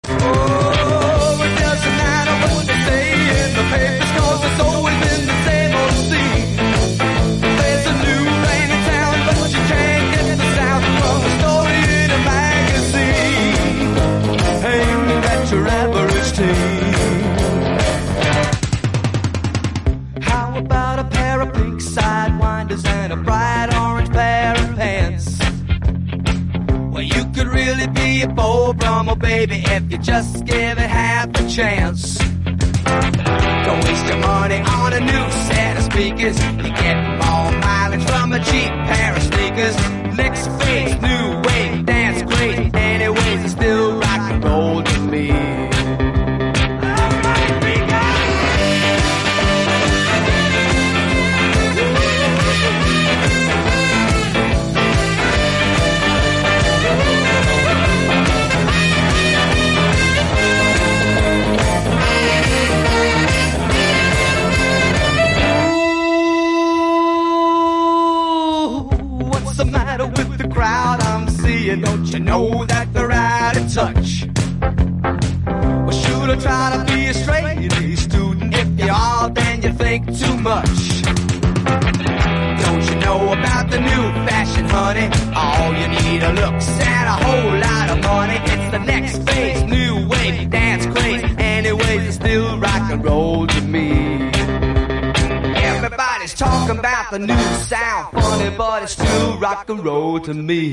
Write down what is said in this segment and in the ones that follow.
Oh, it doesn't matter what they say in the papers, 'cause it's always been the same old scene. There's a new rain in town, but you can't get the sound from a story in a magazine aimed at your average teen. How about a pair of pink sidewinders and a bright orange pair of pants? Well, you could really be a Beau Brummel, baby, if you just give it half a chance. Don't waste your money on a new set of speakers. You get more mileage from a cheap pair of sneakers. Next phase, new wave, dance crazy. Anyways, it's still rock and roll to me. With the crowd I'm seeing, don't you know that they're out of touch? Well, should I try to be a straight A student? If you are, then you think too much. Don't you know about the new fashion, honey? All you need are looks and a whole lot of money. It's the next phase, new wave, dance craze. Anyways, it's still rock and roll to me. Everybody's talking about the new sound, funny, but it's still rock and roll to me.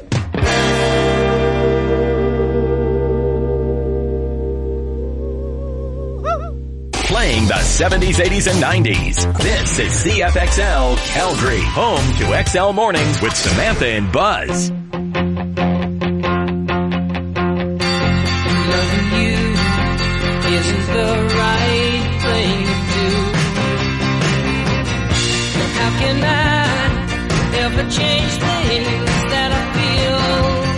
Playing the 70s, 80s, and 90s. This is CFXL Calgary, home to XL Mornings with Samantha and Buzz. Loving you isn't the right thing to do. How can I ever change things that I feel?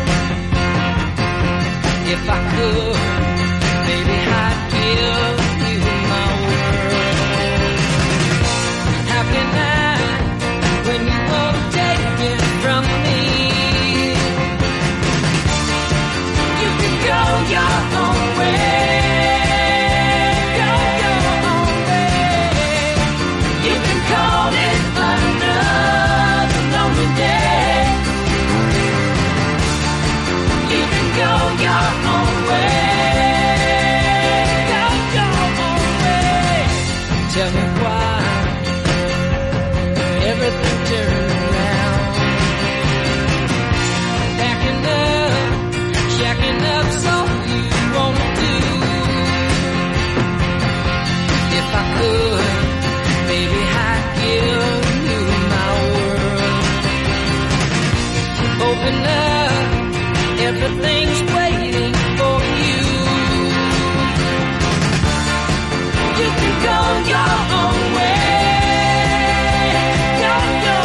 If I could, maybe I'd give you my world. How can I, when you won't take it from me? You can go your own way. Go your own way. You can call it another lonely day. You can go your own way. Go your own way. Tell me why everything turned around. Backing up, shacking up, so you won't do. If I could, maybe I'd give you my world. Open up, everything's waiting for you. You can go your own way. Go your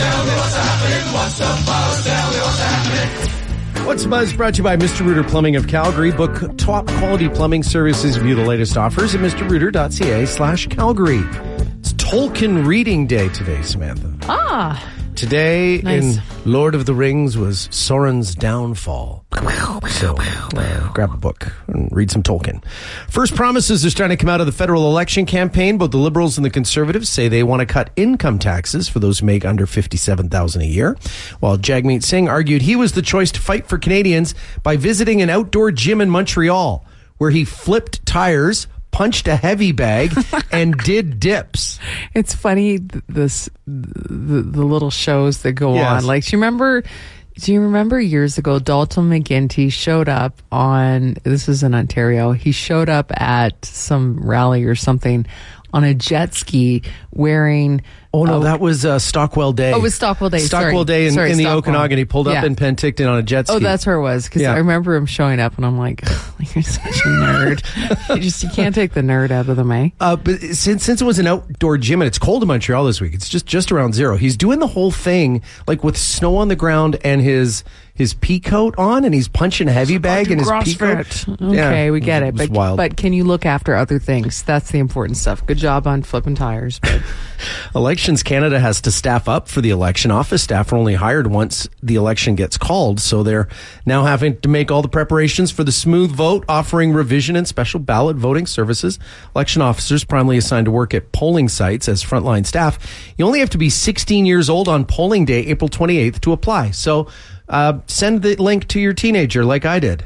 What's Buzz brought to you by Mr. Rooter Plumbing of Calgary. Book top quality plumbing services. View the latest offers at mrrooter.ca/Calgary. It's Tolkien reading day today, Samantha. Today Nice. in Lord of the Rings was Sauron's downfall. So grab a book and read some Tolkien. First promises are starting to come out of the federal election campaign. Both the Liberals and the Conservatives say they want to cut income taxes for those who make under $57,000 a year. While Jagmeet Singh argued he was the choice to fight for Canadians by visiting an outdoor gym in Montreal where he flipped tires, punched a heavy bag, and did dips. It's funny, the little shows that go Yes. on. Like, do you remember years ago, Dalton McGuinty showed up this was in Ontario, he showed up at some rally or something on a jet ski wearing... Oh, no, that was Stockwell Day. Oh, it was Stockwell Day. Stockwell Day in the Stockwell. Okanagan. He pulled up in Penticton on a jet ski. Oh, that's where it was. Because Yeah. I remember him showing up, and I'm like, you're such a nerd. you can't take the nerd out of them, eh? But since it was an outdoor gym and it's cold in Montreal this week, it's just around zero. He's doing the whole thing like with snow on the ground and his pea coat on, and he's punching a heavy bag in his pea coat. Okay, we get it. was wild. But can you look after other things? That's the important stuff. Good job on flipping tires. But Elections Canada has to staff up for the election. Office staff are only hired once the election gets called, so they're now having to make all the preparations for the smooth vote, offering revision and special ballot voting services. Election officers primarily assigned to work at polling sites as frontline staff. You only have to be 16 years old on polling day, April 28th, to apply. So send the link to your teenager like I did.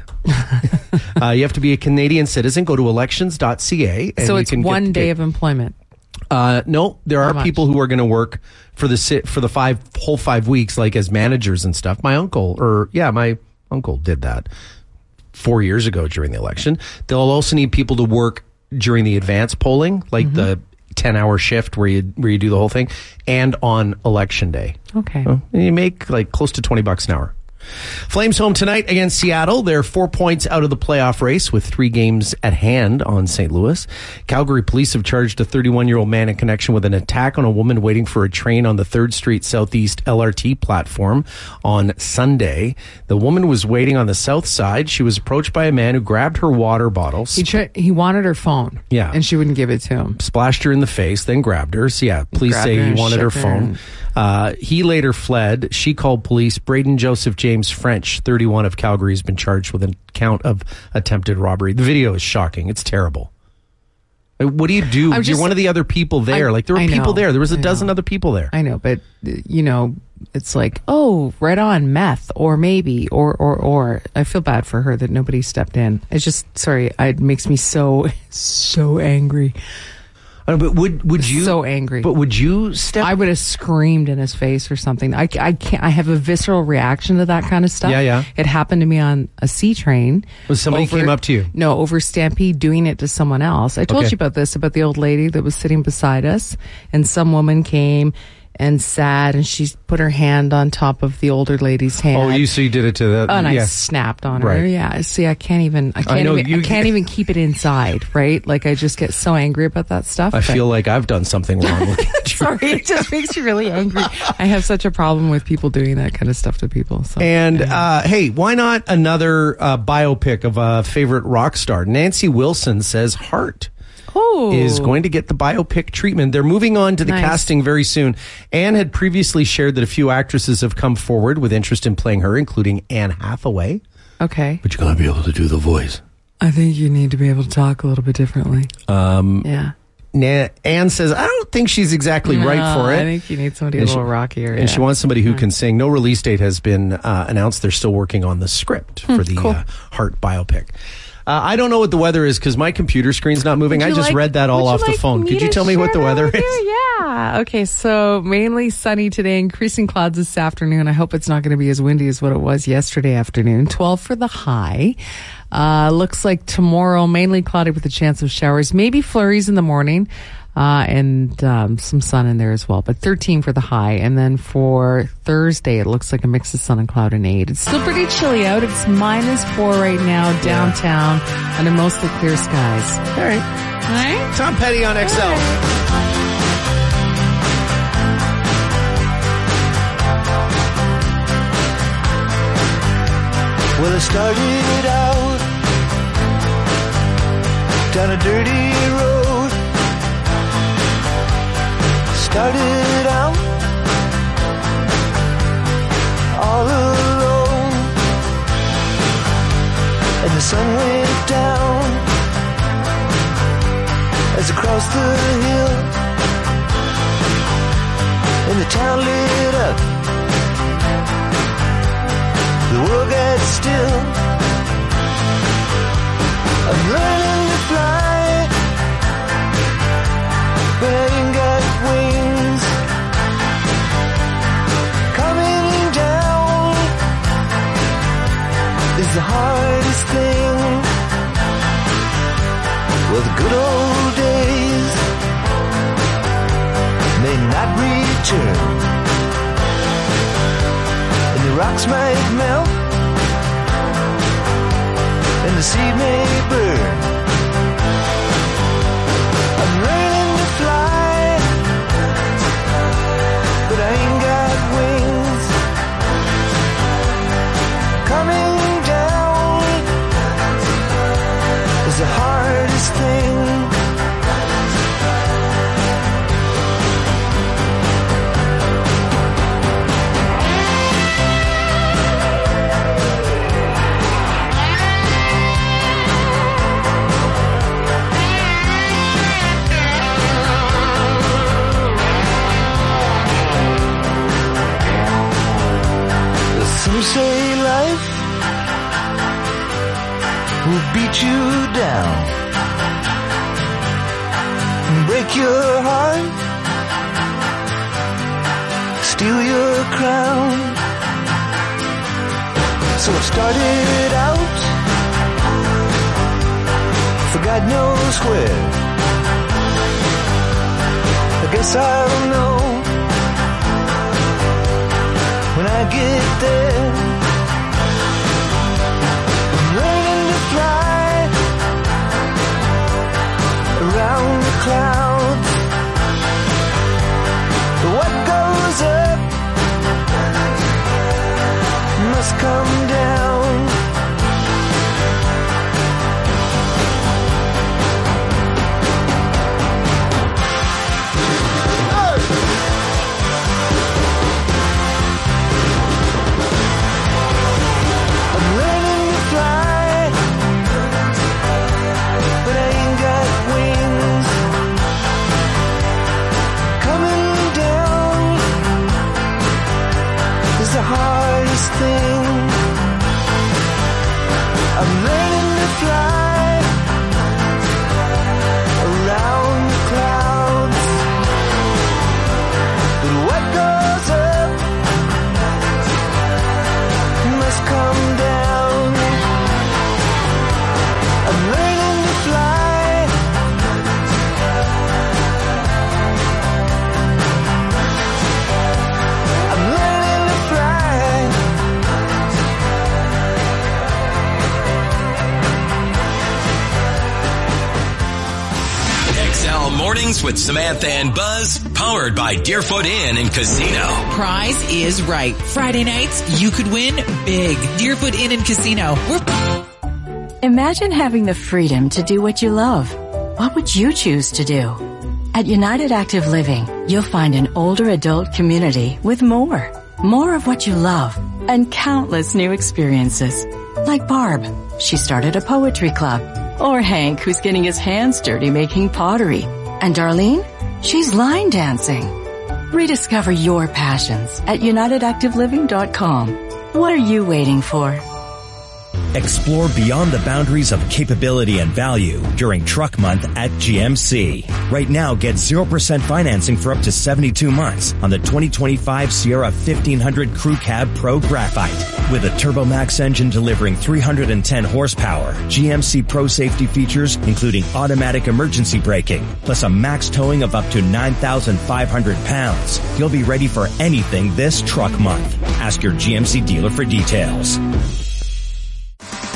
You have to be a Canadian citizen. Go to elections.ca. And so you it's can one day of employment. No, there How are much? people who are going to work for the whole 5 weeks, like as managers and stuff. My uncle did that 4 years ago during the election. They'll also need people to work during the advance polling, like the 10-hour shift where you do the whole thing, and on election day. Okay. And you make like close to $20 an hour. Flames home tonight against Seattle. They're 4 points out of the playoff race with 3 games at hand on St. Louis. Calgary police have charged a 31-year-old man in connection with an attack on a woman waiting for a train on the 3rd Street Southeast LRT platform on Sunday. The woman was waiting on the south side. She was approached by a man who grabbed her water bottle, He wanted her phone. Yeah. And she wouldn't give it to him. splashed her in the face, then grabbed her. So yeah, police Grabbed say her he and wanted her shook her phone. He later fled. She called police. Braden Joseph James French, 31 of Calgary, has been charged with an count of attempted robbery. The video is shocking. It's terrible. What do you do? You're one of the other people there. There were people there. There was a dozen other people there. I know, but it's like, oh, right on, meth, or maybe, or. I feel bad for her that nobody stepped in. It's just, it makes me so angry. But would you? So angry. But would you step? I would have screamed in his face or something. I can't. I have a visceral reaction to that kind of stuff. Yeah. It happened to me on a C train. Was somebody came up to you? No, over Stampede, doing it to someone else. I told you about this, about the old lady that was sitting beside us, and some woman came and sat, and she put her hand on top of the older lady's hand. Oh, so you did it to that? And I snapped on her. Right. Yeah. See, I can't even keep it inside. Right? Like, I just get so angry about that stuff. I feel like I've done something wrong. Looking at you. Sorry, it just makes me really angry. I have such a problem with people doing that kind of stuff to people. So. And hey, why not another biopic of a favorite rock star? Nancy Wilson says Heart is going to get the biopic treatment. They're moving on to the casting very soon. Anne had previously shared that a few actresses have come forward with interest in playing her, including Anne Hathaway. Okay. But you got to be able to do the voice. I think you need to be able to talk a little bit differently. Yeah. Anne says, I don't think she's exactly right for it. I think you need somebody a little rockier. And she wants somebody who can sing. No release date has been announced. They're still working on the script for the Heart biopic. I don't know what the weather is because my computer screen's not moving. I just read that all off the phone. Could you tell me what the weather is? Yeah. Okay, so mainly sunny today, increasing clouds this afternoon. I hope it's not going to be as windy as what it was yesterday afternoon. 12 for the high. Looks like tomorrow, mainly cloudy with a chance of showers, maybe flurries in the morning. And some sun in there as well, but 13 for the high. And then for Thursday, it looks like a mix of sun and cloud and 8. It's still pretty chilly out. It's -4 right now downtown under mostly clear skies. All right. Tom Petty on XL. Well, I started out down a dirty road. Started out all alone, and the sun went down as I crossed the hill, and the town lit up. The world got still. I'm learning to fly, but I ain't got wings. Coming down is the hardest thing. Well, the good old days may not return, and the rocks might melt, and the sea may burn. I'm learning to fly, but I ain't got wings. Coming down is the hardest thing. Some say life will beat you down, break your heart, steal your crown. So I started out for God knows where. I guess I'll know when I get there. I'm learning to fly around the clouds. What goes up must come down. The hardest thing. I'm learning to fly around the clouds, but what goes up must come down. I'm learning to fly. Mornings with Samantha and Buzz, powered by Deerfoot Inn and Casino. Prize is right. Friday nights, you could win big. Deerfoot Inn and Casino. Imagine having the freedom to do what you love. What would you choose to do? At United Active Living, you'll find an older adult community with more of what you love, and countless new experiences. Like Barb, she started a poetry club. Or Hank, who's getting his hands dirty making pottery. And Darlene, she's line dancing. Rediscover your passions at UnitedActiveLiving.com. What are you waiting for? Explore beyond the boundaries of capability and value during Truck Month at GMC. Right now, get 0% financing for up to 72 months on the 2025 Sierra 1500 Crew Cab Pro Graphite. With a TurboMax engine delivering 310 horsepower, GMC Pro safety features including automatic emergency braking, plus a max towing of up to 9,500 pounds. You'll be ready for anything this Truck Month. Ask your GMC dealer for details.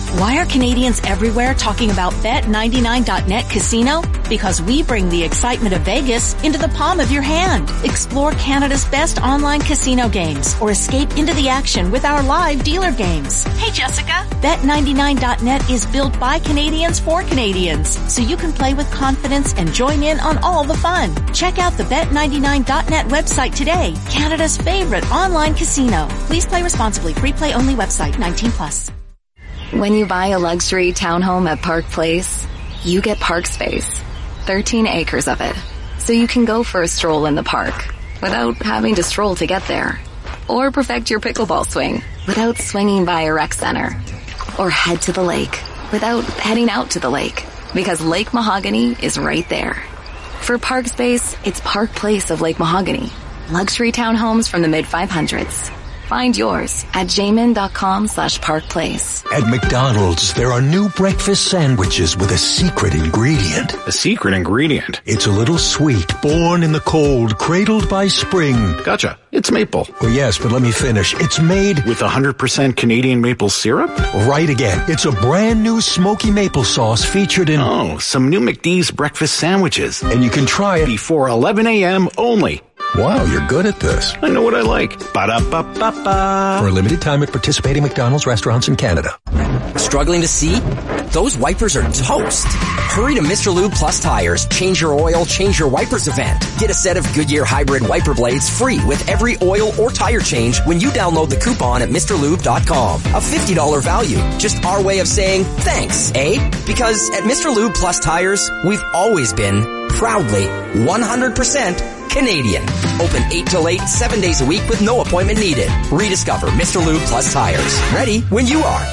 Why are Canadians everywhere talking about Bet99.net Casino? Because we bring the excitement of Vegas into the palm of your hand. Explore Canada's best online casino games or escape into the action with our live dealer games. Hey, Jessica. Bet99.net is built by Canadians for Canadians, so you can play with confidence and join in on all the fun. Check out the Bet99.net website today, Canada's favorite online casino. Please play responsibly. Free play only website, 18+. When you buy a luxury townhome at Park Place, you get park space, 13 acres of it, so you can go for a stroll in the park without having to stroll to get there, or perfect your pickleball swing without swinging by a rec center, or head to the lake without heading out to the lake, because Lake Mahogany is right there. For park space, it's Park Place of Lake Mahogany. Luxury townhomes from the mid-500s. Find yours at jamin.com/parkplace. At McDonald's, there are new breakfast sandwiches with a secret ingredient. A secret ingredient? It's a little sweet, born in the cold, cradled by spring. Gotcha. It's maple. Well, yes, but let me finish. It's made with 100% Canadian maple syrup? Right again. It's a brand new smoky maple sauce featured in... Oh, some new McD's breakfast sandwiches. And you can try it before 11 a.m. only. Wow, you're good at this. I know what I like. Ba-da-ba-ba-ba. For a limited time at participating McDonald's restaurants in Canada. Struggling to see? Those wipers are toast. Hurry to Mr. Lube Plus Tires. Change your oil, change your wipers event. Get a set of Goodyear Hybrid wiper blades free with every oil or tire change when you download the coupon at MrLube.com. A $50 value. Just our way of saying thanks, eh? Because at Mr. Lube Plus Tires, we've always been proudly 100% Canadian. Open 8 till 8, 7 days a week with no appointment needed. Rediscover Mr. Lube Plus Tires. Ready when you are.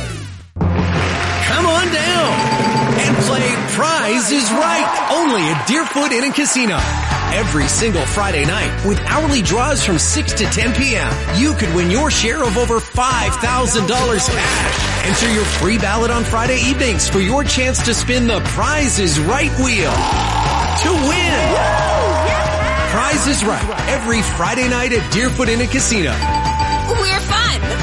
Come on down and play Prize is Right, only at Deerfoot Inn and Casino. Every single Friday night with hourly draws from 6 to 10 p.m. You could win your share of over $5,000 cash. Enter your free ballot on Friday evenings for your chance to spin the Prize is Right wheel to win. Prize is Right every Friday night at Deerfoot Inn and Casino. We're fun.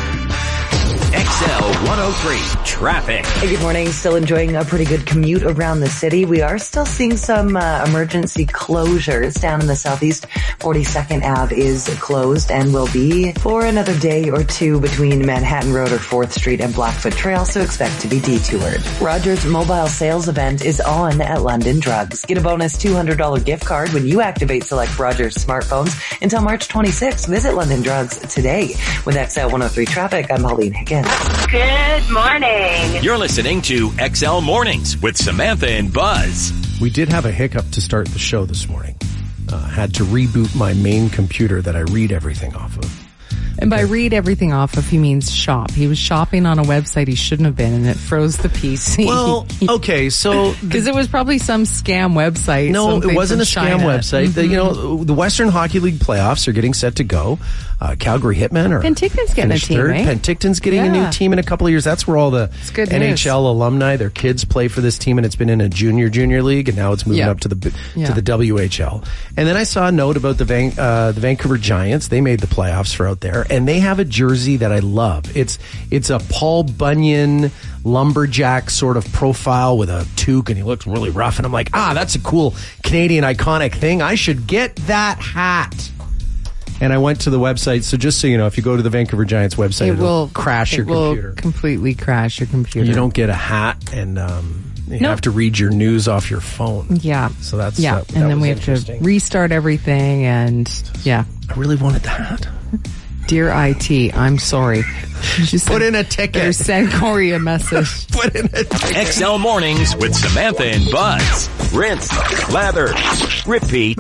XL 103 traffic. Hey, good morning. Still enjoying a pretty good commute around the city. We are still seeing some emergency closures down in the southeast. 42nd Ave is closed and will be for another day or two between Manhattan Road or 4th Street and Blackfoot Trail, so expect to be detoured. Rogers Mobile Sales Event is on at London Drugs. Get a bonus $200 gift card when you activate select Rogers smartphones until March 26th. Visit London Drugs today. With XL 103 traffic, I'm Pauline Higgins. Good morning. You're listening to XL Mornings with Samantha and Buzz. We did have a hiccup to start the show this morning. Had to reboot my main computer that I read everything off of. And by read everything off of, he means shop. He was shopping on a website he shouldn't have been, and it froze the PC. Well, okay, so... Because it was probably some scam website. No, it wasn't a scam website. Mm-hmm. The Western Hockey League playoffs are getting set to go. Calgary Hitmen are... Penticton's getting a team, third. right? Penticton's getting a new team in a couple of years. That's where all the NHL alumni, their kids play for this team, and it's been in a junior league, and now it's moving up to the WHL. And then I saw a note about the Vancouver Giants. They made the playoffs for out there, and they have a jersey that I love. It's a Paul Bunyan lumberjack sort of profile with a toque, and he looks really rough, and I'm like, that's a cool Canadian iconic thing. I should get that hat. And I went to the website, so just so you know, if you go to the Vancouver Giants website, it'll crash your computer. It will completely crash your computer. You don't get a hat, and you have to read your news off your phone. Yeah. So that's and then we have to restart everything, and I really wanted the hat. Dear IT, I'm sorry. Just put in a ticket. Or send Corey a message. Put in a ticket. XL Mornings with Samantha and Buzz. Rinse, lather, repeat.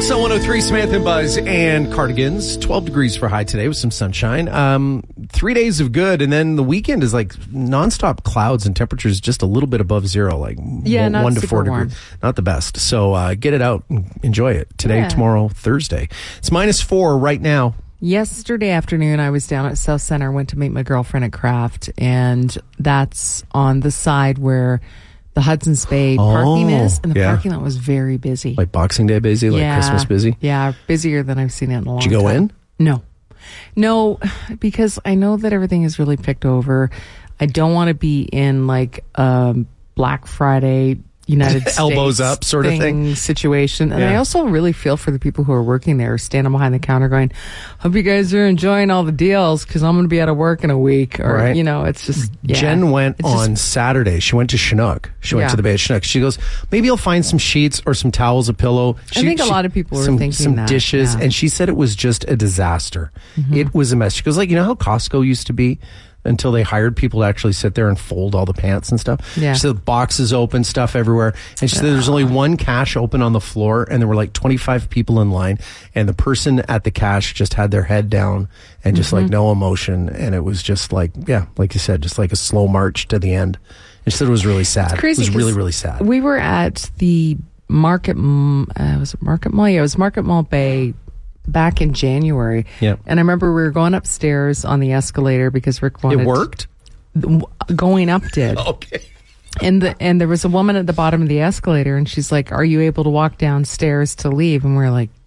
XL 103, Samantha and Buzz and Cardigans. 12 degrees for high today with some sunshine. 3 days of good, and then the weekend is like nonstop clouds and temperatures just a little bit above zero, like not 1 to 4 super warm. degrees. Not the best. So get it out and enjoy it. Today, tomorrow, Thursday. It's -4 right now. Yesterday afternoon, I was down at South Center, went to meet my girlfriend at Kraft, and that's on the side where the Hudson's Bay parking is, and the parking lot was very busy. Like Boxing Day busy, like Christmas busy? Yeah, busier than I've seen it in a long time. Did you go in? No, because I know that everything is really picked over. I don't want to be in like Black Friday United States elbows up sort of thing situation. And I also really feel for the people who are working there, standing behind the counter going, hope you guys are enjoying all the deals because I'm going to be out of work in a week. Or, it's just, Jen went on Saturday. She went to Chinook. She went to the Bay of Chinook. She goes, maybe I'll find some sheets or some towels, a pillow. I think a lot of people were thinking some that. dishes. And she said it was just a disaster. It was a mess. She goes, like, you know how Costco used to be? Until they hired people to actually sit there and fold all the pants and stuff. Yeah. She said boxes open, stuff everywhere. And she said there's only one cash open on the floor, and there were like 25 people in line, and the person at the cash just had their head down and just like no emotion. And it was just like, like you said, just like a slow march to the end. And she said it was really sad. It's crazy. It was really, really sad. We were at the Market, was it Market Mall? Yeah, it was Market Mall Bay back in January. Yep. And I remember we were going upstairs on the escalator because Rick wanted... It worked? Going up did. Okay. And there was a woman at the bottom of the escalator, and she's like, are you able to walk downstairs to leave? And we were like,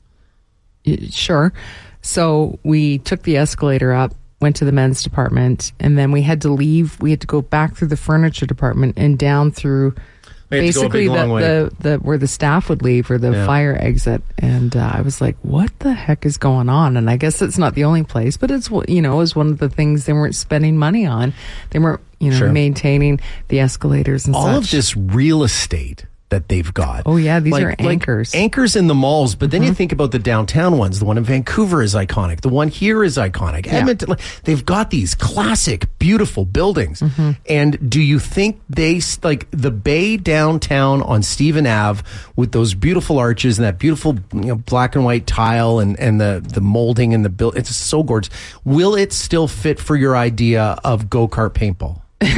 sure. So we took the escalator up, went to the men's department, and then we had to leave. We had to go back through the furniture department and down through... basically the where the staff would leave or the fire exit. And I was like, what the heck is going on? And I guess it's not the only place, but it's, it was one of the things they weren't spending money on. They weren't, maintaining the escalators and all such. of this real estate that they've got. Oh yeah, these are anchors. Like anchors in the malls, but then you think about the downtown ones. The one in Vancouver is iconic. The one here is iconic. Edmonton, they've got these classic, beautiful buildings. And do you think they, like the Bay downtown on Stephen Ave with those beautiful arches and that beautiful black and white tile and the molding and the build, it's so gorgeous. Will it still fit for your idea of go-kart paintball?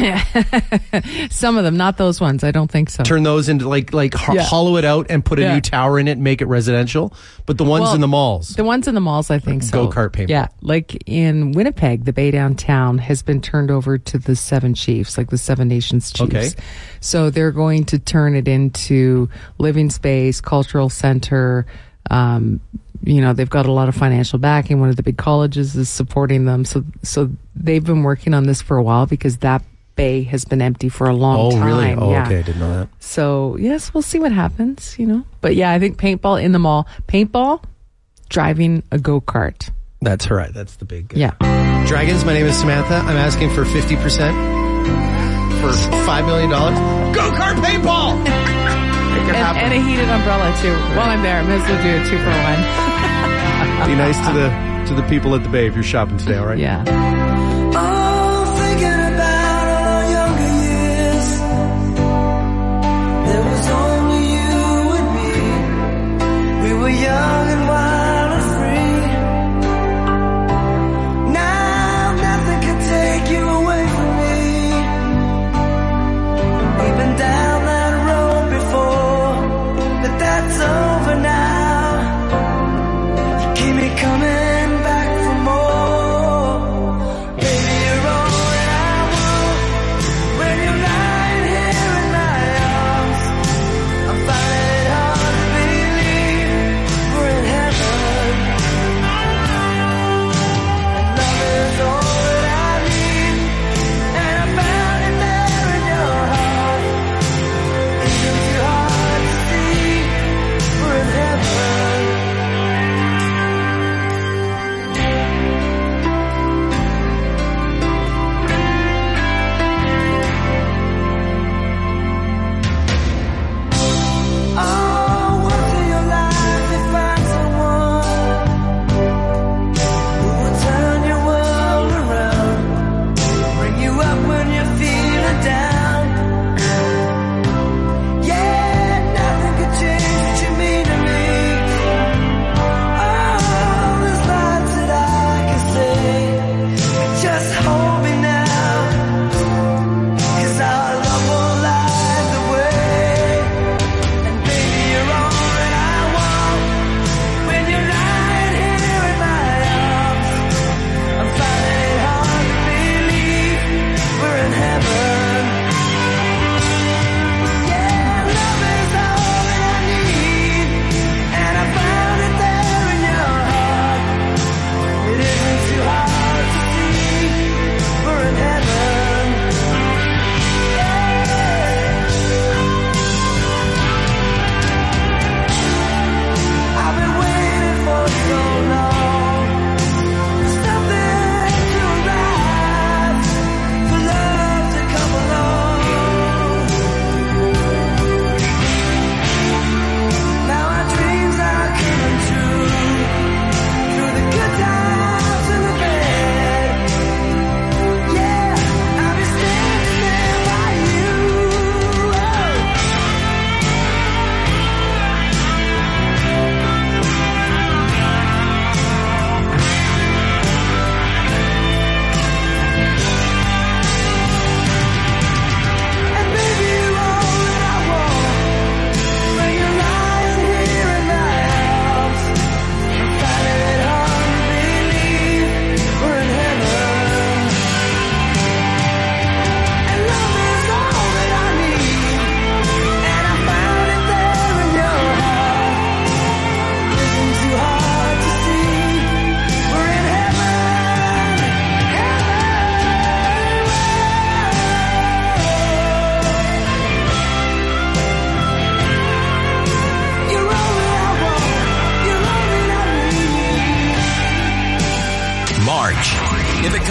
Some of them, not those ones. I don't think so. Turn those into hollow it out and put a new tower in it and make it residential. But the ones in the malls. The ones in the malls, I think so. Go-kart paintball. Yeah. Like in Winnipeg, the Bay downtown has been turned over to the Seven Chiefs, like the Seven Nations Chiefs. Okay. So they're going to turn it into living space, cultural center. They've got a lot of financial backing. One of the big colleges is supporting them. So they've been working on this for a while because that Bay has been empty for a long time. Oh, really? Oh, yeah. okay. I didn't know that. So, yes, we'll see what happens, But yeah, I think paintball in the mall. Paintball, driving a go-kart. That's right. That's the big... Yeah. Dragons, my name is Samantha. I'm asking for 50% for $5 million. Go-kart paintball! And a heated umbrella, too. While I'm there, I might as well do a 2-for-1. Be nice to the people at the Bay if you're shopping today, all right? Yeah. There was only you and me. We were young and wild and free. Now nothing can take you away from me. We've been down that road before, but that's over now. You keep me coming back for more.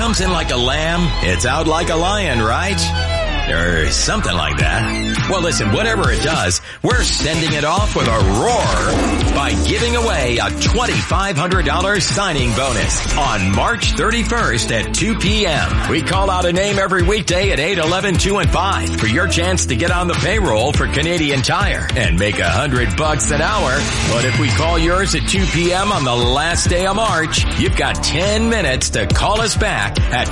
comes in like a lamb, it's out like a lion, right? Or something like that. Well, listen, whatever it does, we're sending it off with a roar by giving away a $2,500 signing bonus on March 31st at 2 p.m. We call out a name every weekday at 8, 11, 2, and 5 for your chance to get on the payroll for Canadian Tire and make $100 an hour. But if we call yours at 2 p.m. on the last day of March, you've got 10 minutes to call us back at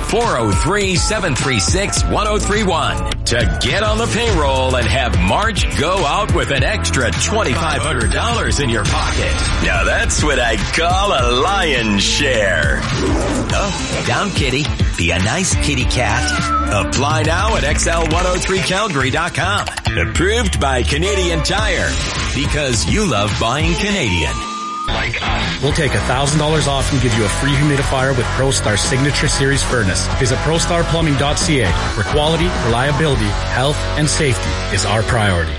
403-736-1031. To get on the payroll and have March go out with an extra $2,500 in your pocket. Now that's what I call a lion's share. Oh, down kitty. Be a nice kitty cat. Apply now at XL103Calgary.com. Approved by Canadian Tire. Because you love buying Canadian. Like us. We'll take $1,000 off and give you a free humidifier with ProStar Signature Series Furnace. Visit ProStarPlumbing.ca, where quality, reliability, health, and safety is our priority.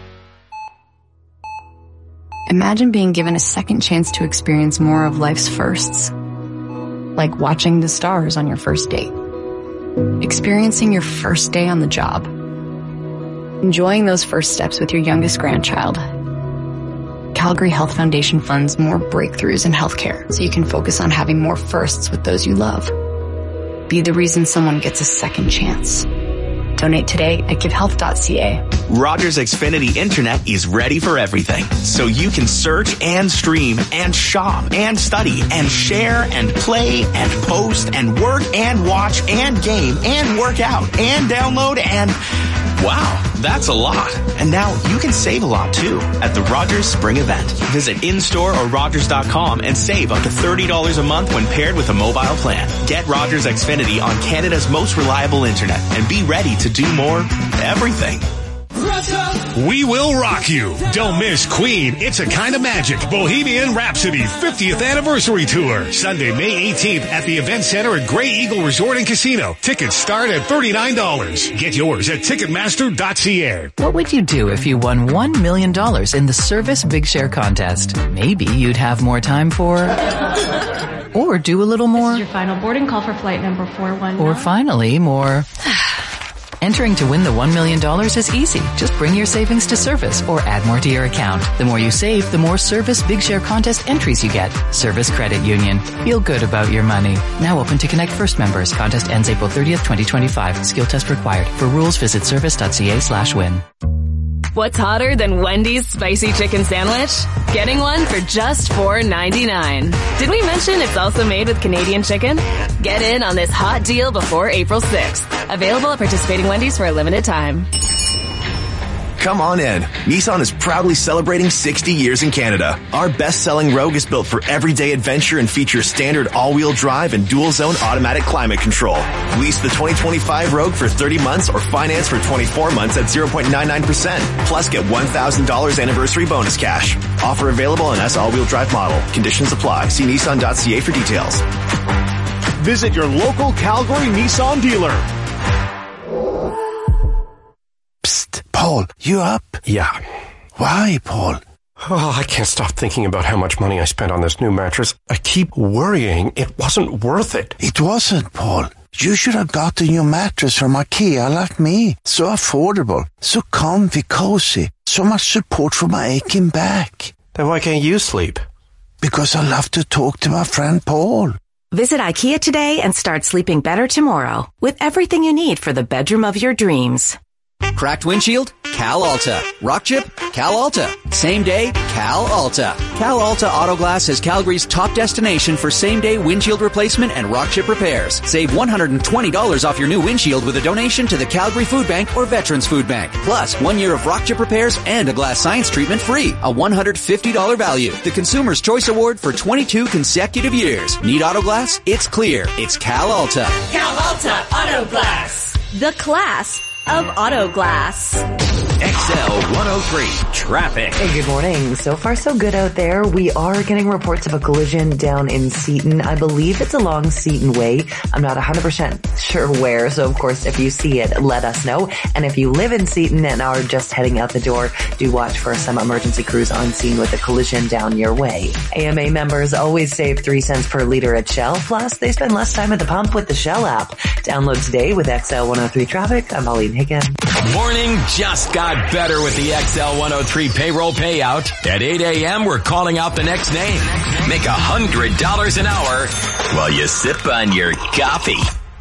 Imagine being given a second chance to experience more of life's firsts. Like watching the stars on your first date. Experiencing your first day on the job. Enjoying those first steps with your youngest grandchild. Calgary Health Foundation funds more breakthroughs in healthcare so you can focus on having more firsts with those you love. Be the reason someone gets a second chance. Donate today at givehealth.ca. Rogers Xfinity Internet is ready for everything, so you can search and stream and shop and study and share and play and post and work and watch and game and work out and download and... Wow, that's a lot. And now you can save a lot too at the Rogers Spring Event. Visit in-store or Rogers.com and save up to $30 a month when paired with a mobile plan. Get Rogers Xfinity on Canada's most reliable internet and be ready to do more everything. We will rock you. Don't miss Queen, It's a Kind of Magic, Bohemian Rhapsody 50th Anniversary Tour. Sunday, May 18th at the Event Center at Grey Eagle Resort and Casino. Tickets start at $39. Get yours at Ticketmaster.ca. What would you do if you won $1 million in the Service Big Share contest? Maybe you'd have more time for... or do a little more. This is your final boarding call for flight number 419. Or finally, more... Entering to win the $1 million is easy. Just bring your savings to Service or add more to your account. The more you save, the more Service Big Share Contest entries you get. Service Credit Union. Feel good about your money. Now open to Connect First members. Contest ends April 30th, 2025. Skill test required. For rules, visit service.ca/win. What's hotter than Wendy's spicy chicken sandwich? Getting one for just $4.99. Did we mention it's also made with Canadian chicken? Get in on this hot deal before April 6th. Available at participating Wendy's for a limited time. Come on in. Nissan is proudly celebrating 60 years in Canada. Our best-selling Rogue is built for everyday adventure and features standard all-wheel drive and dual-zone automatic climate control. Lease the 2025 Rogue for 30 months or finance for 24 months at 0.99%. Plus get $1,000 anniversary bonus cash. Offer available on S all-wheel drive model. Conditions apply. See Nissan.ca for details. Visit your local Calgary Nissan dealer. Paul, you up? Yeah. Why, Paul? Oh, I can't stop thinking about how much money I spent on this new mattress. I keep worrying it wasn't worth it. It wasn't, Paul. You should have gotten your mattress from IKEA like me. So affordable, so comfy, cozy, so much support for my aching back. Then why can't you sleep? Because I love to talk to my friend Paul. Visit IKEA today and start sleeping better tomorrow with everything you need for the bedroom of your dreams. Cracked windshield? Cal Alta. Rock chip? Cal Alta. Same day? Cal Alta. Cal Alta Auto Glass is Calgary's top destination for same-day windshield replacement and rock chip repairs. Save $120 off your new windshield with a donation to the Calgary Food Bank or Veterans Food Bank. Plus, 1 year of rock chip repairs and a glass science treatment free. A $150 value. The Consumer's Choice Award for 22 consecutive years. Need auto glass? It's clear. It's Cal Alta. Cal Alta Auto Glass. The class of auto glass. XL 103 traffic. Hey, good morning. So far, so good out there. We are getting reports of a collision down in Seaton. I believe it's along Seaton Way. I'm not 100% sure where. So, of course, if you see it, let us know. And if you live in Seaton and are just heading out the door, do watch for some emergency crews on scene with a collision down your way. AMA members always save 3 cents per liter at Shell. Plus, they spend less time at the pump with the Shell app. Download today with XL 103 traffic. I'm Pauline Hicken. Morning just got better with the XL 103 payroll payout. At 8 a.m., we're calling out the next name. Make $100 an hour while you sip on your coffee.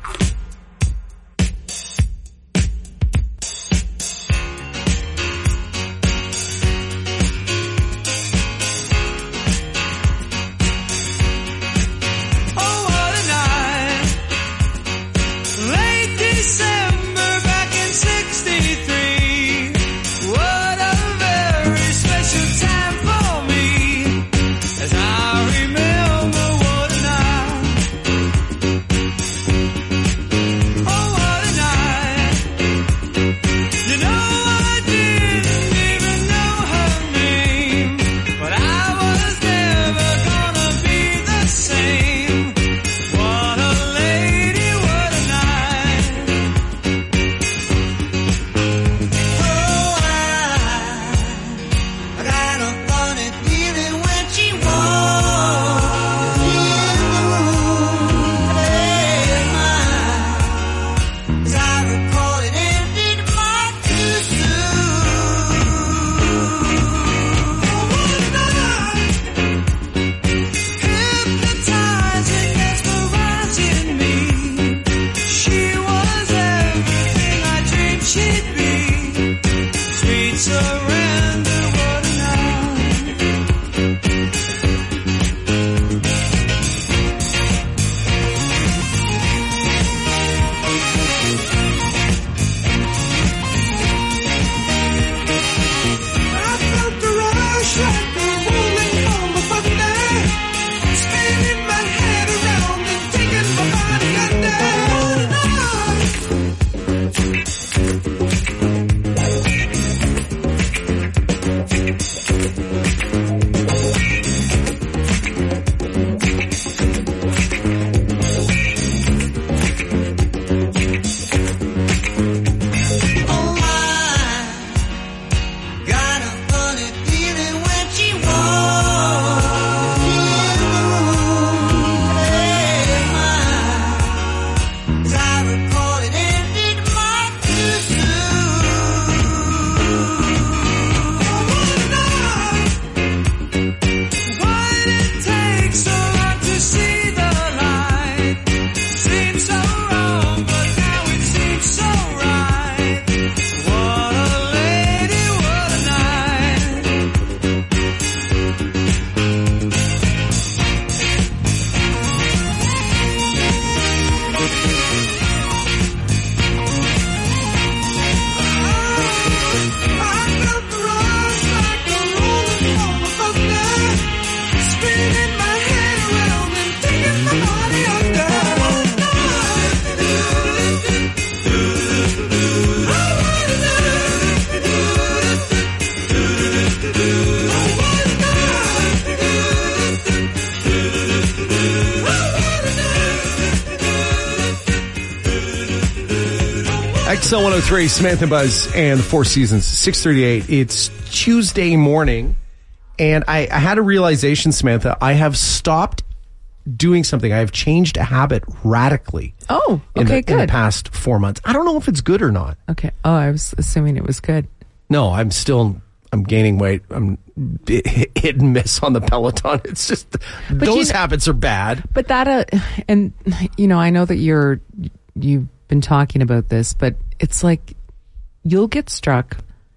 XL 103, Samantha Buzz and the Four Seasons, 6:38. It's Tuesday morning, and I had a realization, Samantha. I have stopped doing something. I have changed a habit radically. Oh, okay, good. In the past 4 months. I don't know if it's good or not. Okay. Oh, I was assuming it was good. No, I'm gaining weight. I'm hit and miss on the Peloton. It's just, those habits are bad. But that, and you know, I know that you've been talking about this, but it's like you'll get struck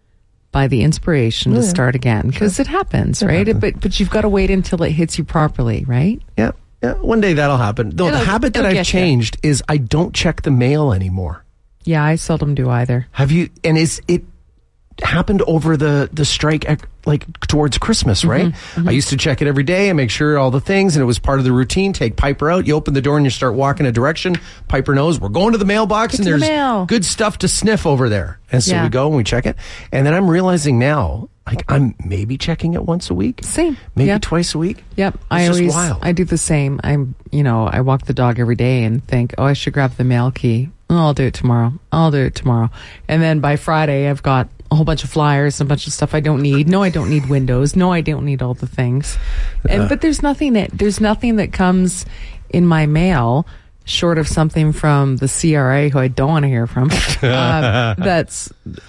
by the inspiration to start again, because it happens, right? But you've got to wait until it hits you properly, right? Yeah. One day that'll happen. Though the habit that I've changed is I don't check the mail anymore. Yeah, I seldom do either. Have you? And is it? happened over the strike like towards Christmas, right? I used to check it every day and make sure all the things, and it was part of the routine. Take Piper out, you open the door and you start walking a direction. Piper knows we're going to the mailbox, and there's good stuff to sniff over there. And so we go and we check it. And then I'm realizing now, like, I'm maybe checking it once a week. Same. Maybe twice a week. Yep. It's just wild. I do the same. I walk the dog every day and think, I should grab the mail key. Oh, I'll do it tomorrow. And then by Friday, I've got a whole bunch of flyers and a bunch of stuff I don't need. No, I don't need windows. No, I don't need all the things. But there's nothing that comes in my mail short of something from the CRA who I don't want to hear from. That's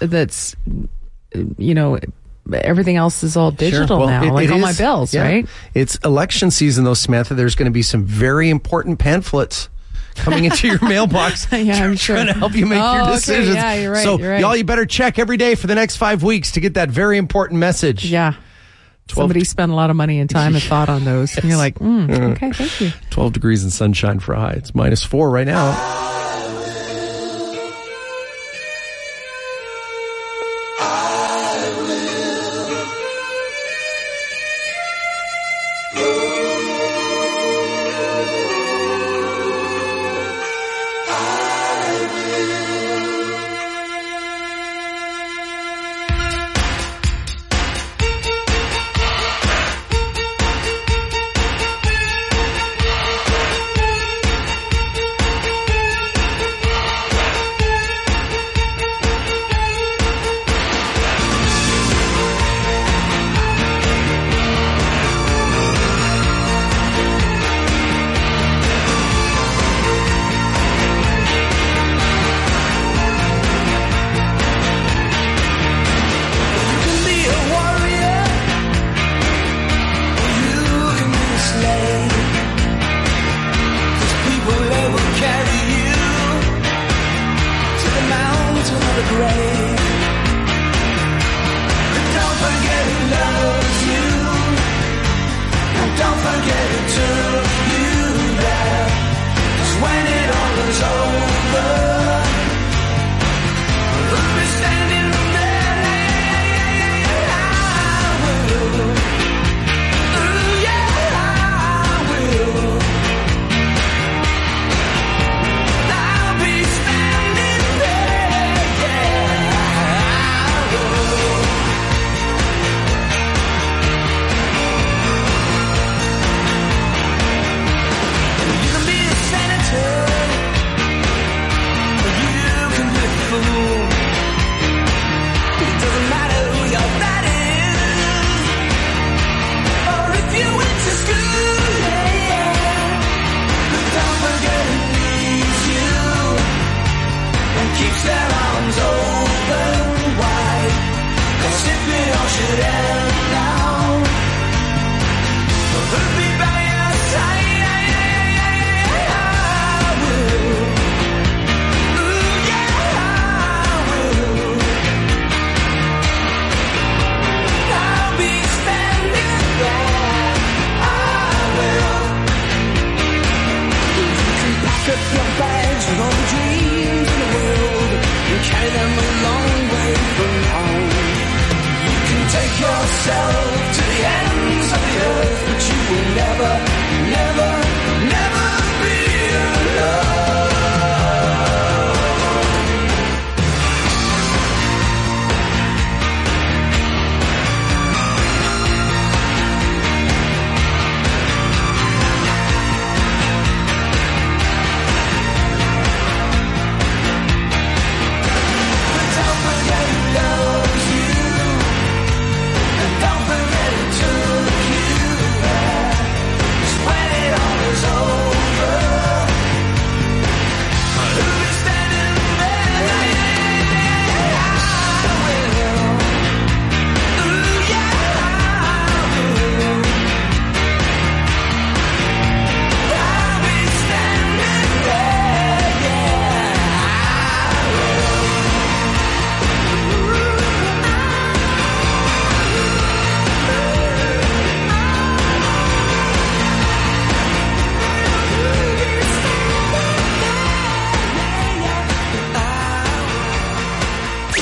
everything else is all digital now, like all my bills, right? It's election season, though, Samantha. There's going to be some very important pamphlets coming into your mailbox. I'm sure. Trying to help you make your decisions. Okay. Yeah, you're right. So, you're right. y'all, you better check every day for the next 5 weeks to get that very important message. Yeah. Somebody spent a lot of money and time and thought on those. And you're like, okay, thank you. 12 degrees and sunshine for a high. It's -4 right now.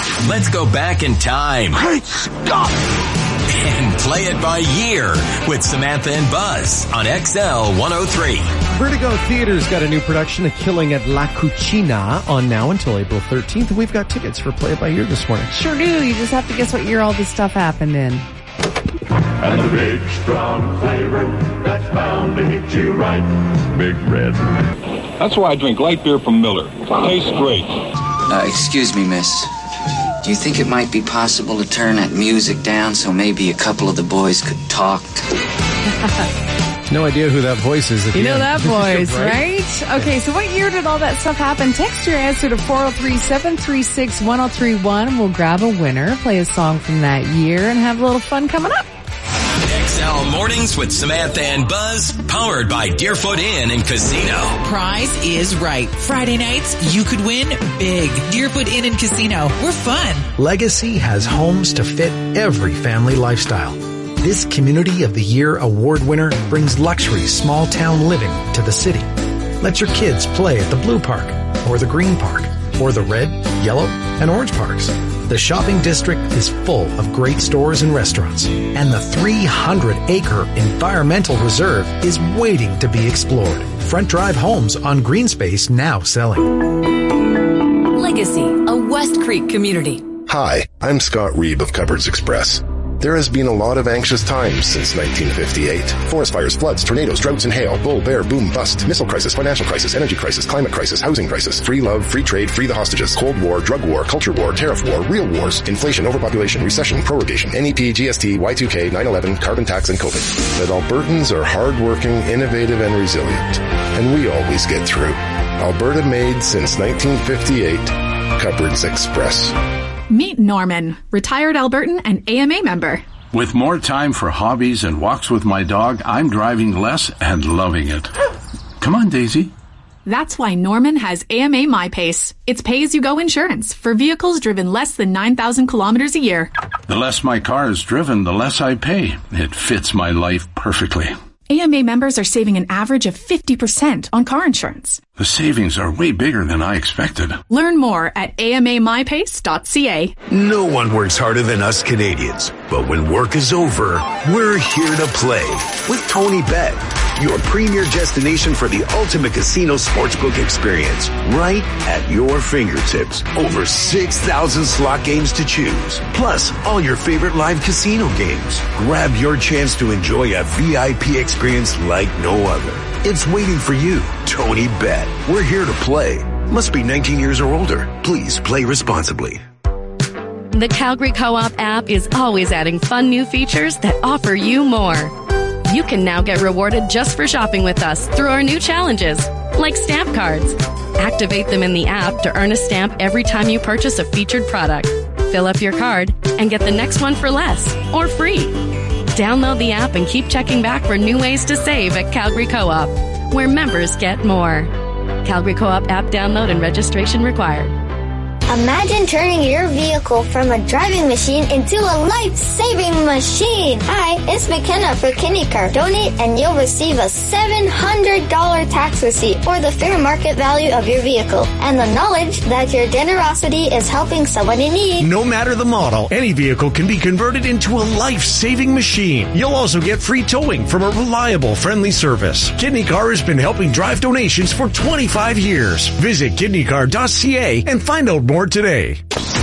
Let's go back in time. Great Scott! And play it by year with Samantha and Buzz on XL 103. Vertigo Theater's got a new production of Killing at La Cucina on now until April 13th. And we've got tickets for Play It By Year this morning. Sure do. You just have to guess what year all this stuff happened in. And the big, strong flavor that's bound to hit you right. Big Red. That's why I drink light beer from Miller. Tastes great. Excuse me, miss. Do you think it might be possible to turn that music down so maybe a couple of the boys could talk? No idea who that voice is. You know that voice, right? Okay, so what year did all that stuff happen? Text your answer to 403-736-1031. We'll grab a winner, play a song from that year, and have a little fun coming up. XL Mornings with Samantha and Buzz, powered by Deerfoot Inn and Casino. Prize is right. Friday nights, you could win big. Deerfoot Inn and Casino. We're fun. Legacy has homes to fit every family lifestyle. This Community of the Year award winner brings luxury small town living to the city. Let your kids play at the Blue Park, or the Green Park, or the Red, Yellow, and Orange Parks. The shopping district is full of great stores and restaurants, and the 300-acre environmental reserve is waiting to be explored. Front Drive Homes on Green Space now selling. Legacy, a West Creek community. Hi, I'm Scott Reeb of Cupboards Express. There has been a lot of anxious times since 1958. Forest fires, floods, tornadoes, droughts and hail, bull, bear, boom, bust, missile crisis, financial crisis, energy crisis, climate crisis, housing crisis, free love, free trade, free the hostages, Cold War, drug war, culture war, tariff war, real wars, inflation, overpopulation, recession, prorogation, NEP, GST, Y2K, 9/11, carbon tax, and COVID. But Albertans are hardworking, innovative, and resilient. And we always get through. Alberta made since 1958. Cupboards Express. Meet Norman, retired Albertan and AMA member. With more time for hobbies and walks with my dog, I'm driving less and loving it. Come on, Daisy. That's why Norman has AMA MyPace. It's pay-as-you-go insurance for vehicles driven less than 9,000 kilometers a year. The less my car is driven, the less I pay. It fits my life perfectly. AMA members are saving an average of 50% on car insurance. The savings are way bigger than I expected. Learn more at amamypace.ca. No one works harder than us Canadians. But when work is over, we're here to play with Tony Bet, your premier destination for the ultimate casino sportsbook experience. Right at your fingertips. Over 6,000 slot games to choose. Plus, all your favorite live casino games. Grab your chance to enjoy a VIP experience like no other. It's waiting for you. Tony Bet. We're here to play. Must be 19 years or older. Please play responsibly. The Calgary Co-op app is always adding fun new features that offer you more. You can now get rewarded just for shopping with us through our new challenges, like stamp cards. Activate them in the app to earn a stamp every time you purchase a featured product. Fill up your card and get the next one for less or free. Download the app and keep checking back for new ways to save at Calgary Co-op, where members get more. Calgary Co-op app download and registration required. Imagine turning your vehicle from a driving machine into a life-saving machine. Hi, it's McKenna for KidneyCar. Donate and you'll receive a $700 tax receipt or the fair market value of your vehicle and the knowledge that your generosity is helping someone in need. No matter the model, any vehicle can be converted into a life-saving machine. You'll also get free towing from a reliable, friendly service. KidneyCar has been helping drive donations for 25 years. Visit kidneycar.ca and find out more today.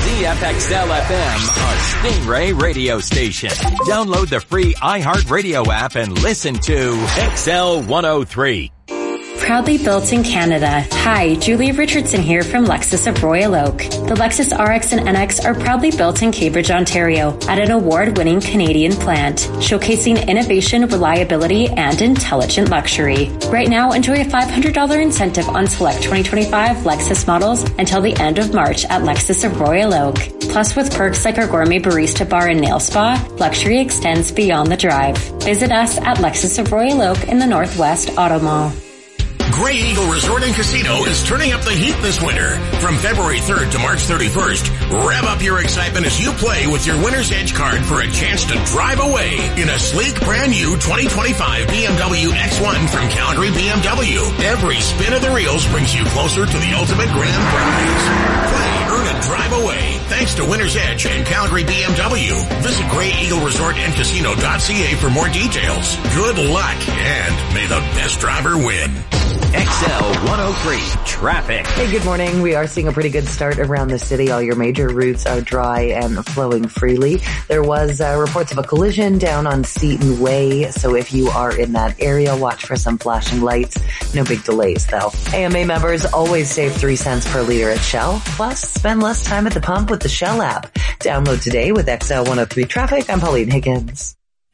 CFXL FM, a Stingray radio station. Download the free iHeartRadio app and listen to XL 103. Proudly built in Canada. Hi, Julie Richardson here from Lexus of Royal Oak. The Lexus RX and NX are proudly built in Cambridge, Ontario at an award-winning Canadian plant, showcasing innovation, reliability, and intelligent luxury. Right now, enjoy a $500 incentive on select 2025 Lexus models until the end of March at Lexus of Royal Oak. Plus, with perks like our gourmet barista bar and nail spa, luxury extends beyond the drive. Visit us at Lexus of Royal Oak in the Northwest Auto Mall. Grey Eagle Resort and Casino is turning up the heat this winter. From February 3rd to March 31st, rev up your excitement as you play with your Winner's Edge card for a chance to drive away in a sleek brand new 2025 BMW X1 from Calgary BMW. Every spin of the reels brings you closer to the ultimate grand prize. Play, earn, and drive away thanks to Winner's Edge and Calgary BMW. Visit GreyEagleResortAndCasino.ca for more details. Good luck, and may the best driver win. XL 103 traffic. Hey, good morning. We are seeing a pretty good start around the city. All your major routes are dry and flowing freely. There was reports of a collision down on Seton Way, so if you are in that area, watch for some flashing lights. No big delays, though. AMA members always save 3 cents per liter at Shell. Plus, spend less time at the pump with the Shell app. Download today with XL 103 traffic. I'm Pauline Higgins.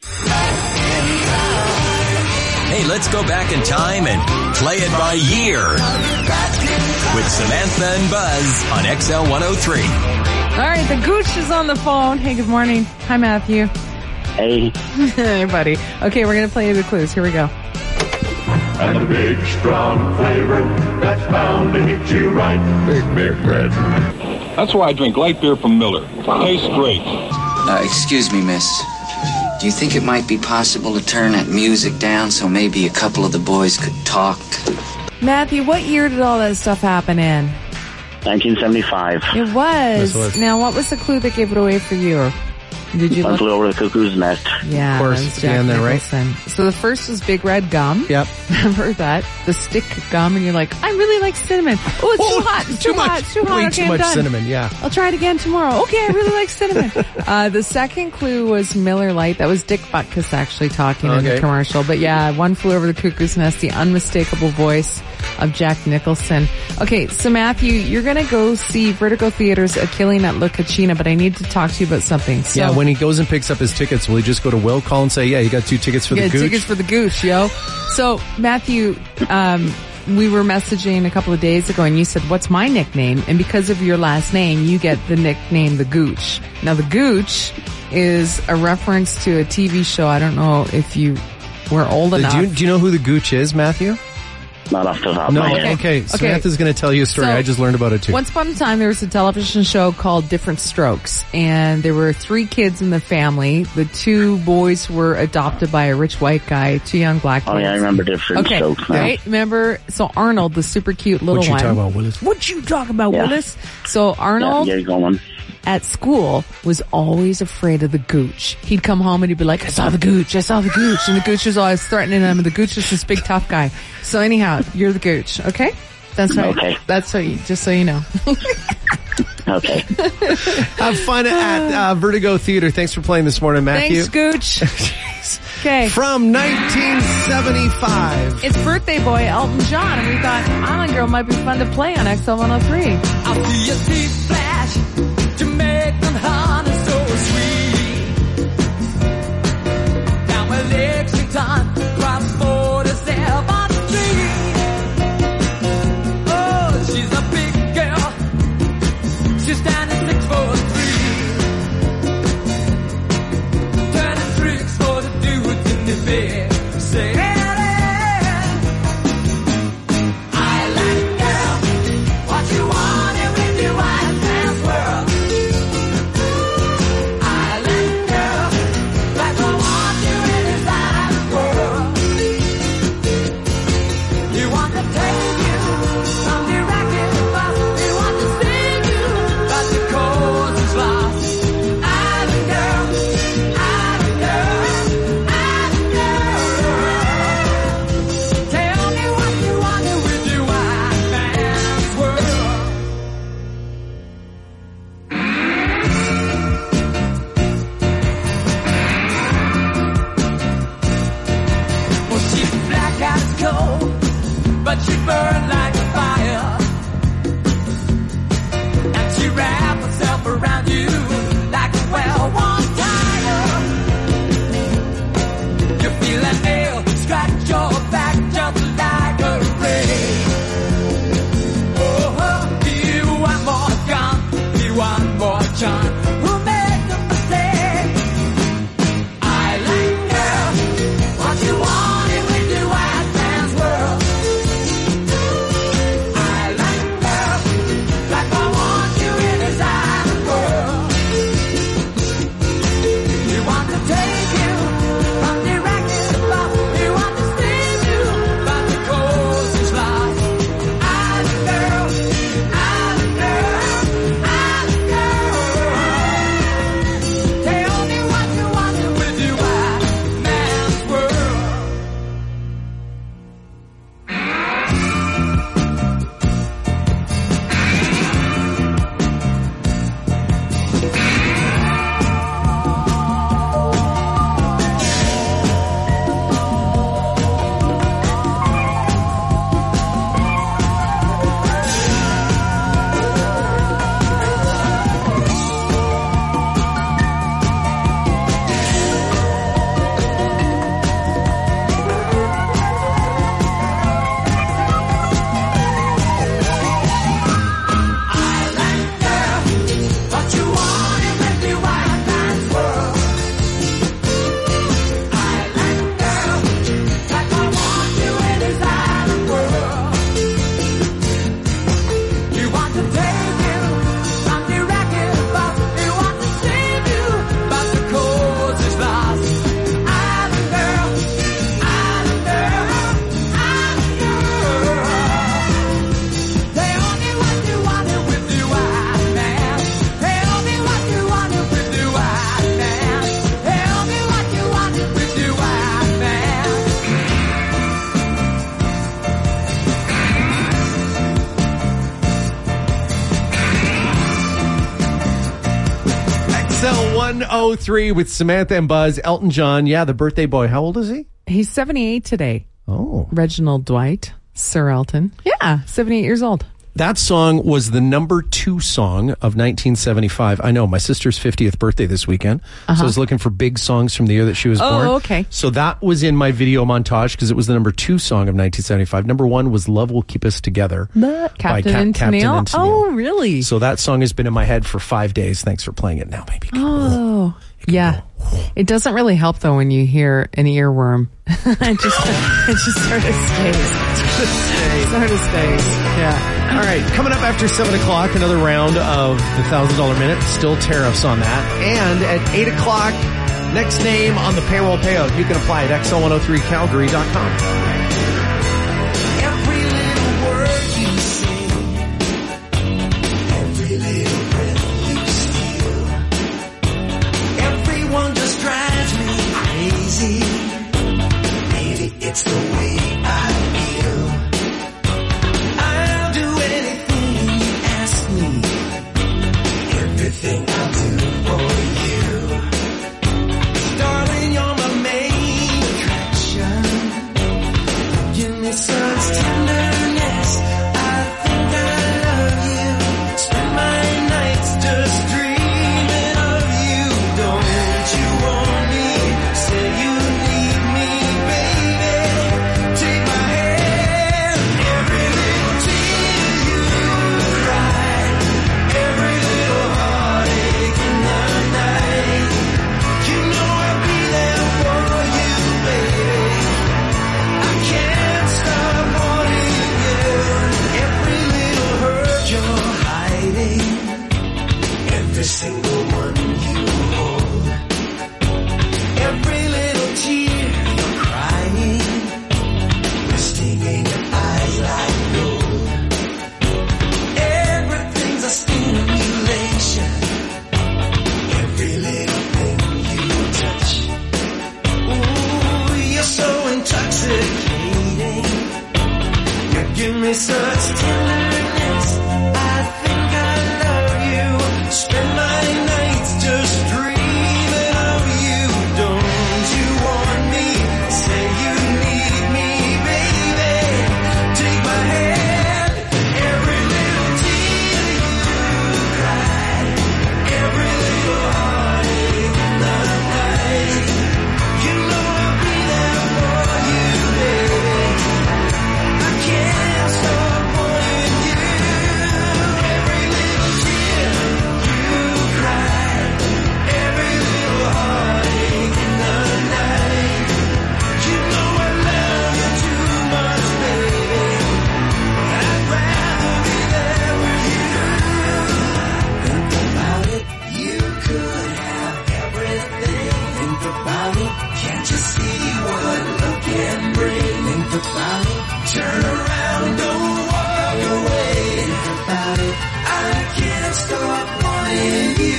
Hey, let's go back in time and play it by year with Samantha and Buzz on XL 103. All right, the Gooch is on the phone. Hey, good morning. Hi, Matthew. Hey. Hey, buddy. Okay, we're going to play you the clues. Here we go. And the big, strong flavor that's bound to hit you right. Big Red. That's why I drink light beer from Miller. Tastes great. Excuse me, miss. Do you think it might be possible to turn that music down so maybe a couple of the boys could talk? Matthew, what year did all that stuff happen in? 1975. It was. Now, what was the clue that gave it away for you? Did you One Flew Over the Cuckoo's Nest. Yeah, of course. that was Jack Nicholson. Right? So the first was Big Red Gum. Yep. Remember that? The stick gum, and you're like, I really like cinnamon. Oh, it's too hot. It's too hot. It's too hot. Way okay, too much I'm done. cinnamon, yeah. I'll try it again tomorrow. Okay, I really like cinnamon. The second clue was Miller Lite. That was Dick Butkus actually talking in the commercial. But yeah, One Flew Over the Cuckoo's Nest, the unmistakable voice of Jack Nicholson. Okay, so Matthew, you're going to go see Vertigo Theater's A Killing at La Cucina, but I need to talk to you about something. So, yeah, when he goes and picks up his tickets, will he just go to will call and say, yeah, you got 2 tickets for the Gooch? Tickets for the Gooch, yo. So, Matthew, we were messaging a couple of days ago and you said, what's my nickname? And because of your last name, you get the nickname The Gooch. Now, The Gooch is a reference to a TV show. I don't know if you were old enough. Do you know who The Gooch is, Matthew? Not off the top of my head. Okay. Samantha's going to tell you a story. I just learned about it too. Once upon a time, there was a television show called Different Strokes, and there were 3 kids in the family. The 2 boys were adopted by a rich white guy, 2 young black kids. Oh yeah, I remember Different Strokes now. Right? Remember? So Arnold, the super cute little one. What you talking about, Willis? What you talking about, Willis? So Arnold. Yeah, going. At school was always afraid of the Gooch. He'd come home and he'd be like, I saw the Gooch. And the Gooch was always threatening him, and the Gooch is this big tough guy. So anyhow, you're the Gooch, okay? That's right. Okay. That's so just so you know. Okay. Have fun at Vertigo Theater. Thanks for playing this morning, Matthew. Thanks, Gooch. Okay. From 1975. It's birthday boy Elton John, and we thought Island Girl might be fun to play on XL 103. I see your teeth flash. Jamaican honey so sweet. Down my Lexington, across 47th Street. Oh, she's a big girl. She's standing 6'3". Turning tricks for the dudes in the bed. Say, I like girl. What you want with your white man's world? XL 103 with Samantha and Buzz. Elton John, the birthday boy. How old is he? He's 78 today. Oh. Reginald Dwight, Sir Elton. Yeah, 78 years old. That song was the number 2 song of 1975. I know, my sister's 50th birthday this weekend. So I was looking for big songs from the year that she was born. Oh, okay. So that was in my video montage because it was the number 2 song of 1975. Number 1 was Love Will Keep Us Together by Captain and Tennille. Oh, really? So that song has been in my head for 5 days. Thanks for playing it now, baby. Oh, yeah. It doesn't really help, though, when you hear an earworm. it just sort of stays. Sort of stays. Yeah. All right. Coming up after 7 o'clock, another round of the $1,000 minute. Still tariffs on that. And at 8 o'clock, next name on the payroll payout. You can apply at xl103calgary.com. It's the way I feel. I'll do anything you ask me. Everything I'll do for you. Darling, you're my main attraction. Give me such tenderness. I think I love you. Spend my nights just dreaming of you. Don't you want me? Say you need me, baby. Take my hand, every little tear you cry, every little heartache in the night. You know I'll be there for you, baby. I can't stop wanting you. Every little hurt you're hiding, every single one you hold, every little tear you're crying. Resting in your eyes like gold. Everything's a stimulation. Every little thing you touch. Ooh, you're so intoxicating. You give me such tenderness. I think I love you. Spend my nights just dreaming of you. Don't you want me? Say you need me, baby. Take my hand. Every little tear you cry, every little heartache in the night. You know I'll be there for you, baby. I can't stop wanting you. Every little tear you cry, every little heartache in the night. You know I love you too much, baby. I'd rather be there with you. Think about it, you could have everything. Think about it, can't you see what love can bring? Think about it, turn around, don't walk away. Think about it, I can't stop wanting you.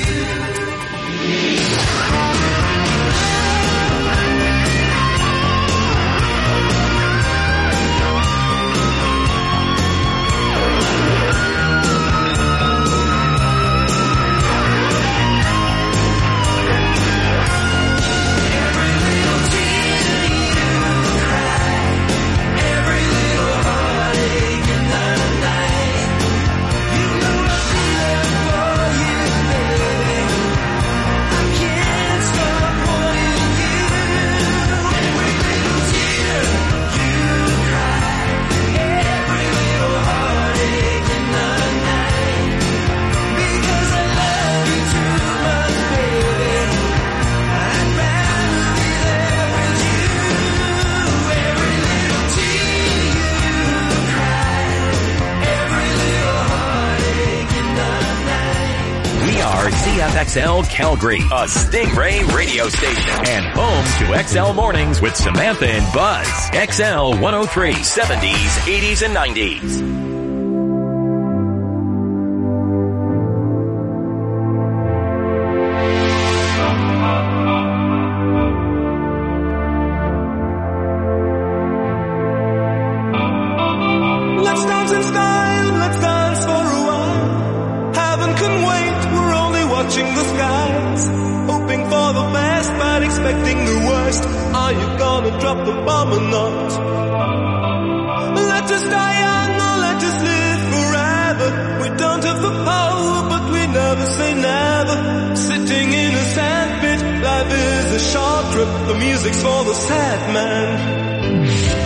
Every little tear you cry, every little heartache in the night. You know I'll be there for you, baby. I can't stop wanting you. Every little tear you cry, every little heartache in the night. Because I love you too much, baby. I'd rather be there with you. Every little tear you cry, every little heartache in the night. We are CFXL Calgary, a Stingray radio station, and home to XL Mornings with Samantha and Buzz. XL 103, 70s, 80s, and 90s. Let's dance in style, let's dance for a while. Heaven can wait, we're only watching the skies. expecting the worst. Are you gonna drop the bomb or not? Let us die young or let us live forever. We don't have the power, but we never say never. Sitting in a sandpit, life is a short trip. The music's for the sad man.